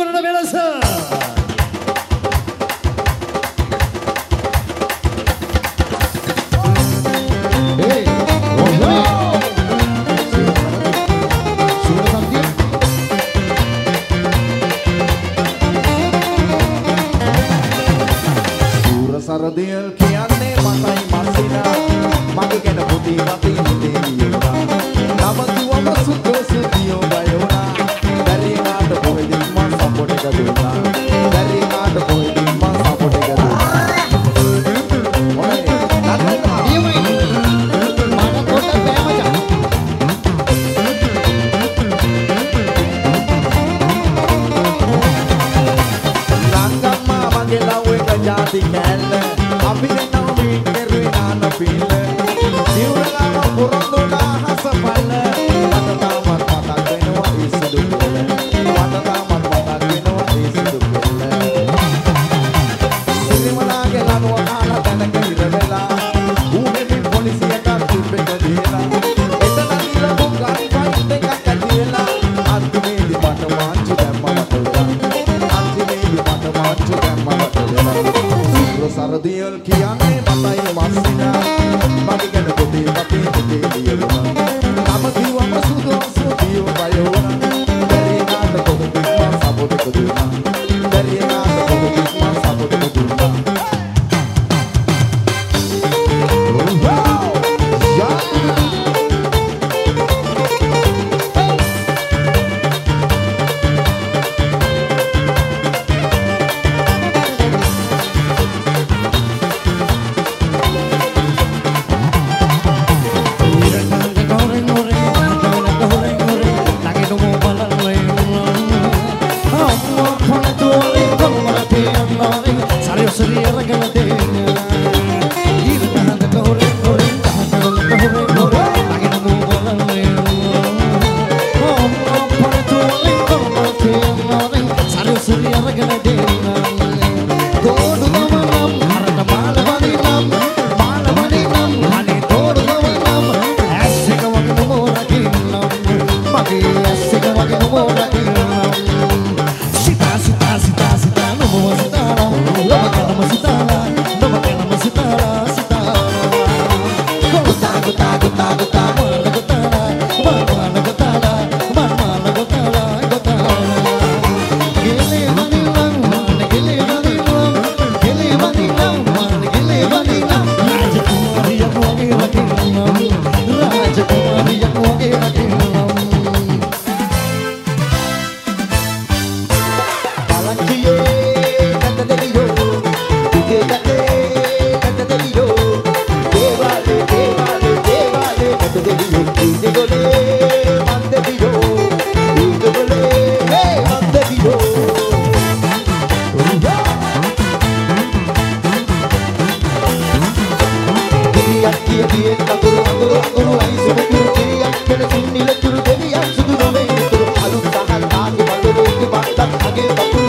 කරන වෙනස. සරදියල් කියන්නේ මතයි මස්සිනා මගේ ගැන පුති වතින් දෙවියෝනා නවතුවම සුද්ධ සුද්ධියෝ බයෝනා දරිනාට පොයිදින් මා සපෝට් එක දුන්නා දරිනාට පොයිදින් මා සපෝට් එක දුන්නා ඔය නඩේනවා ඊමයි මට කොට බෑ මචං නංගම්මා මගේ ලව් එක ජාති කැල්ල අපි දෙන්නම මීටරුයි නාන පිල්ල සිවුරලම පුරන්දුනා හසපල්ල මට තාමත් මතක් වෙනවා ඒ සුදු පෙළ මට තාමත් මතක් වෙනවා ඒ සුදු පෙළ සිරිමලාගේ ලනුව කාලා තැනක ඉර වෙලා ඌහෙමින් පොලිසියට තිබ්බෙක දීලා එතන ගිල මුගන් ෆයිට් එකක් ඇතිලා අන්තිමේදී මට මාංචු දැම්මම තෝරා අන්තිමේදී මට මාංචු දැම්මම තෝරා සරදියල් කියන්නේ මතයි මස්සිනා මගේ ගැන පොතේ වතේ දෙවියෝනා නම කිව්වම සුදෝ සුදියෝ බයෝනා දරිනාට පොතේ මා සපෝට් එක දුන්නා දරිනාට පොතේ මා සපෝට් එක දුන්නා Get